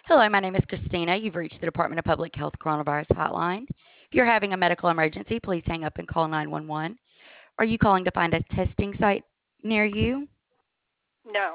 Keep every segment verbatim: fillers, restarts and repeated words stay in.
Hello, my name is Christina. You've reached the Department of Public Health Coronavirus Hotline. If you're having a medical emergency, please hang up and call nine one one. Are you calling to find a testing site near you? No.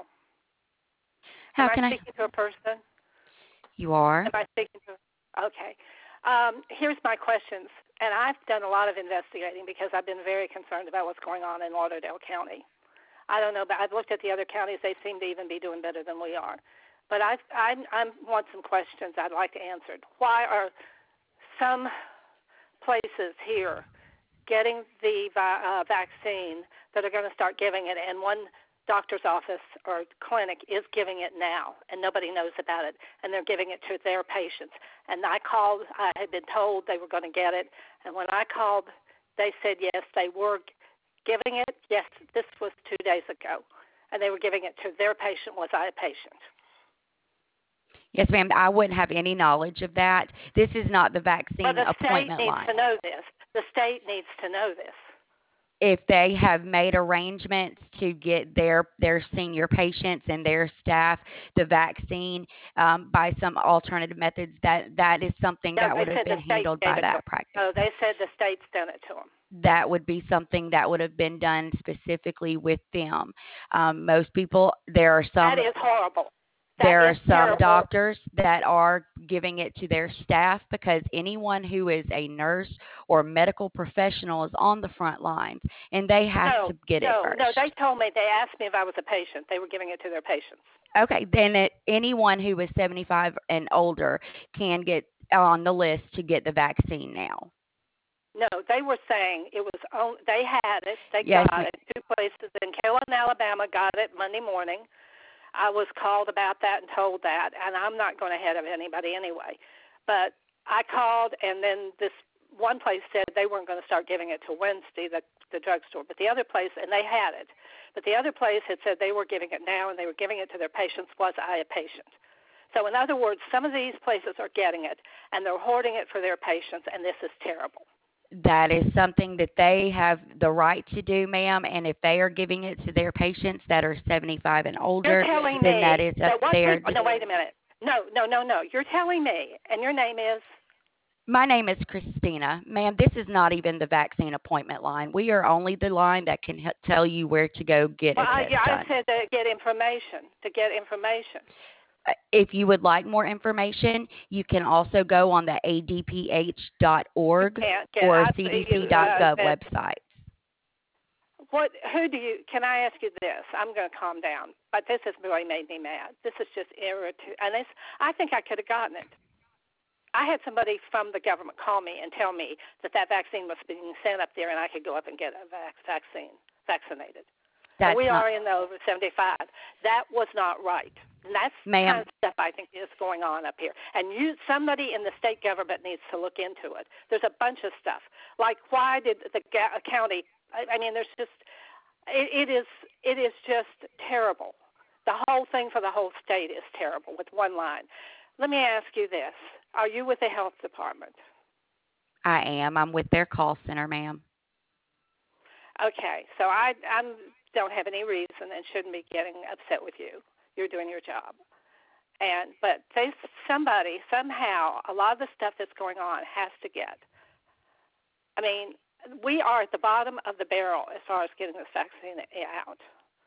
Am How I can I? speaking to a person? You are? Am I speaking to? Okay. Um, here's my questions, and I've done a lot of investigating because I've been very concerned about what's going on in Lauderdale County. I don't know, but I've looked at the other counties; they seem to even be doing better than we are. But I, I, I want some questions I'd like answered. Why are some places here getting the uh, vaccine that are going to start giving it, and one doctor's office or clinic is giving it now, and nobody knows about it, and they're giving it to their patients. And I called, I had been told they were going to get it, and when I called, they said yes, they were giving it. Yes, this was two days ago, and they were giving it to their patient. Was I a patient? Yes, ma'am. I wouldn't have any knowledge of that. This is not the Well, vaccine the state appointment needs to line. know this. The state needs to know this. If they have made arrangements to get their their senior patients and their staff the vaccine um, by some alternative methods, that that is something No, that they would have said the been state handled gave by it to them. that practice. No, they said the state's done it to them. That would be something that would have been done specifically with them. Um, most people, there are That some is horrible. That there is are some terrible. doctors that are giving it to their staff because anyone who is a nurse or medical professional is on the front lines and they have No, to get it no, no. They first. told me, they asked me if I was a patient. They were giving it to their patients. Okay, then it, anyone who is seventy-five and older can get on the list to get the vaccine now. No, they were saying it was on, they had it. They Yes, got ma'am. it. Two places in Carrollton, Alabama got it Monday morning. I was called about that and told that, and I'm not going ahead of anybody anyway. But I called, and then this one place said they weren't going to start giving it till Wednesday, the the drugstore. But the other place, and they had it, but the other place had said they were giving it now, and they were giving it to their patients. Was I a patient? So in other words, some of these places are getting it, and they're hoarding it for their patients, and this is terrible. That is something that they have the right to do, ma'am. And if they are giving it to their patients that are seventy-five and You're older, telling then that me is up that what there. people, no, wait a minute. No, no, no, no. You're telling me, and your name is? My name is Christina. Ma'am, this is not even the vaccine appointment line. We are only the line that can h- tell you where to go get Well, a I, test yeah, I done. said to get information, to get information. Uh, If you would like more information, you can also go on the a d p h dot You org can't get, or I, you, uh, c d c dot gov that, websites. what, who do you, can I ask you this? I'm going to calm down, but this has really made me mad. This is just irritating, and this, I think I could have gotten it. I had somebody from the government call me and tell me that that vaccine was being sent up there and I could go up and get a vac- vaccine, vaccinated. And That's we not, are in the over seventy-five. That was not right. And that's the kind ma'am, of stuff I think is going on up here. And you, somebody in the state government needs to look into it. There's a bunch of stuff. Like, why did the ga- county, I, I mean, there's just, it, it is it is just terrible. The whole thing for the whole state is terrible with one line. Let me ask you this. Are you with the health department? I am. I'm with their call center, ma'am. Okay, so I I don't have any reason and shouldn't be getting upset with you. You're doing your job. And but they somebody somehow a lot of the stuff that's going on has to get. I mean, we are at the bottom of the barrel as far as getting this vaccine out,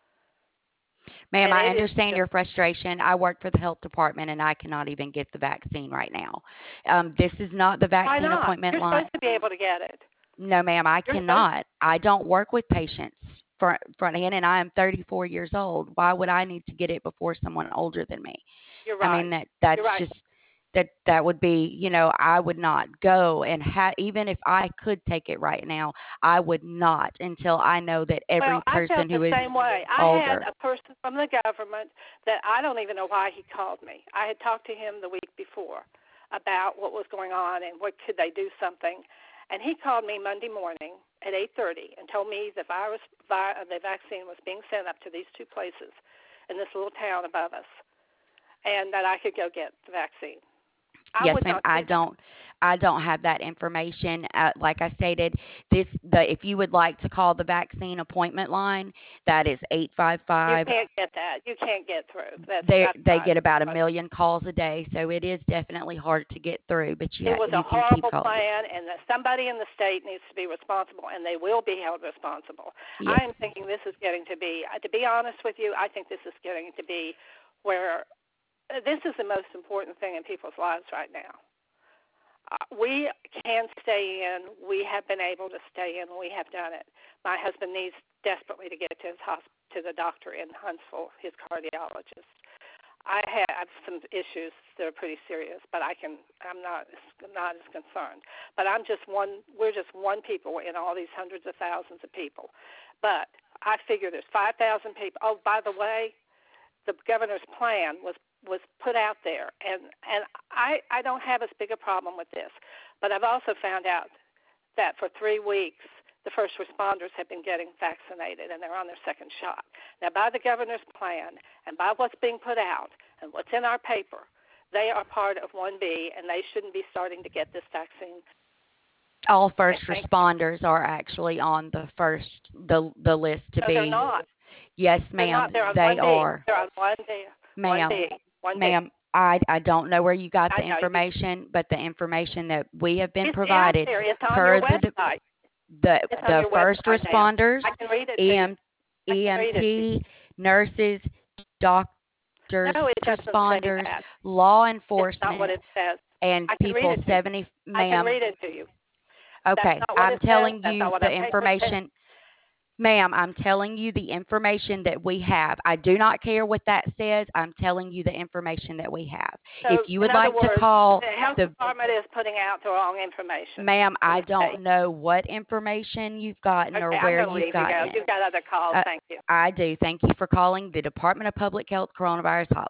Ma'am, and I it is understand just your frustration. I work for the health department and I cannot even get the vaccine right now. Um, this is not the why vaccine not? appointment You're line. supposed to be able to get it. No, ma'am, I You're supposed. cannot. I don't work with patients front fronthand, and I am thirty-four years old. Why would I need to get it before someone older than me? You're I mean right. that that's You're right. just that that would be, you know, I would not go and ha- even if I could take it right now, I would not until I know that Well, every I felt person the who is same way. I had older. a person from the government that I don't even know why he called me. I had talked to him the week before about what was going on and what could they do something. And he called me Monday morning at eight thirty and told me the virus vi- the vaccine was being sent up to these two places in this little town above us and that I could go get the vaccine. I Yes, would ma'am. not I do that. don't. I don't have that information. Uh, like I stated, this the if you would like to call the vaccine appointment line, that is eight five You five. can't get that. You can't get through. That's They that's they right. get about a million calls a day, so it is definitely hard to get through. But you It ha- was a you can keep horrible calling. plan, and that somebody in the state needs to be responsible, and they will be held responsible. I am Yes. thinking this is getting to be, uh, to be honest with you, I think this is getting to be where uh, this is the most important thing in people's lives right now. Uh, we can stay in. We have been able to stay in. We have done it. My husband needs desperately to get to his hosp- to the doctor in Huntsville, his cardiologist. I have some issues that are pretty serious, but I can. I'm not not as concerned. But I'm just one. We're just one people in all these hundreds of thousands of people. But I figure there's five thousand people. Oh, by the way, the governor's plan was was put out there, and and I I don't have as big a problem with this, but I've also found out that for three weeks the first responders have been getting vaccinated and they're on their second shot. Now, by the governor's plan and by what's being put out and what's in our paper, they are part of one B, and they shouldn't be starting to get this vaccine. All Okay, first thank responders are actually on the first the the list to you. No, they're be. not. Yes, They're ma'am, not. They're on they one B. are. They're on one B. One Ma'am, B. One B. ma'am, I I don't know where you got I the know you. information, but the information that we have been It's out provided there. It's on your per the de- website. the It's on the your first website, ma'am. I responders, can read it to you. EM, I can read it to you. E M T, nurses, doctors, No, it doesn't say responders, that. law It's not what enforcement, it says. and I can read people it to you. seventy, I can ma'am. read it to you. That's Okay, not what I'm it says. telling That's you not what our the paper says. information. Ma'am, I'm telling you the information that we have. I do not care what that says. I'm telling you the information that we have. So, If you in would other like to words, call the health the department is putting out the wrong information ma'am, in I the state. don't know what information you've gotten or Okay, I'm where going to you've leave you gotten go. it. You've got other calls. Uh, Thank you. I do. Thank you for calling the Department of Public Health Coronavirus Hotline.